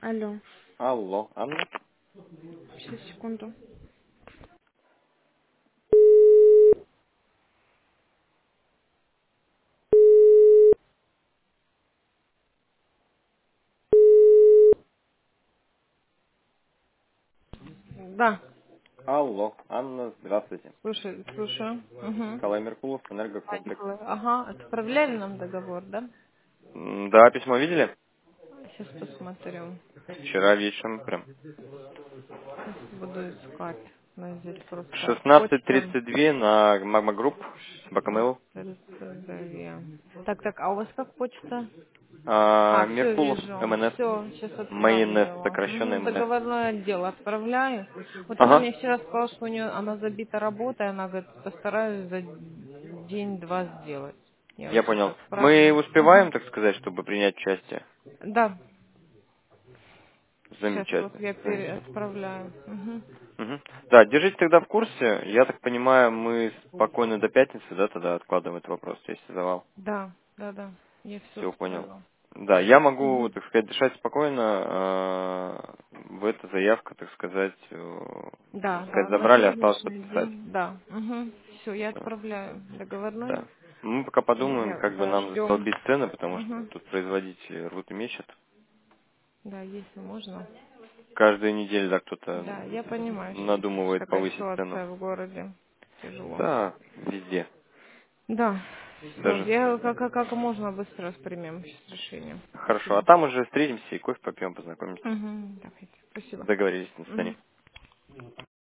Алло, Алло, Анна? сейчас, секунду. Да, Алло, Анна, здравствуйте. слушаю. Угу. Николай Меркулов, энергокомплекс. Ага, отправляли нам договор, да? Да, письмо видели? Сейчас посмотрю. Вчера вечером прям. Сейчас буду искать. У нас здесь просто почта. 16:32 на Magma Group, Бакамелу. Так, а у вас как почта? Все Меркулов, вижу. МНС, Все, сейчас отправлю МНС, его. сокращенный МНС. Договорной отдел отправляю. Вот она Ага, мне вчера сказала, что у нее она забита работой, она говорит, постараюсь за день-два сделать. Я вот я сейчас понял. Мы отправлю. успеваем, так сказать, чтобы принять участие? Да, сейчас вот Замечательно, я замечательно. отправляю. Мгм. Да, держите тогда в курсе. Я так понимаю, мы спокойно до пятницы, да, тогда откладываем этот вопрос, если завал. Да, я все Все понял. устроила. Да, я могу, так сказать, дышать спокойно. В эта заявка, так сказать, так сказать, На забрали, осталось сегодняшний подписать. день, да. Все, я Всё, отправляю договорной. да. Мы пока подумаем, Я как бы нам ждем. застолбить цены, потому что тут производители рвут и мечут. Да, если можно. Каждую неделю, да, кто-то Да, я понимаю, сейчас надумывает такая повысить цену. ситуация в городе. Тяжело. Да, везде. Да, все, Даже. я как можно быстро примем сейчас решение. Хорошо. А Спасибо. там уже встретимся и кофе попьем, познакомимся. Давайте, спасибо. Договорились на свидание. Мгм.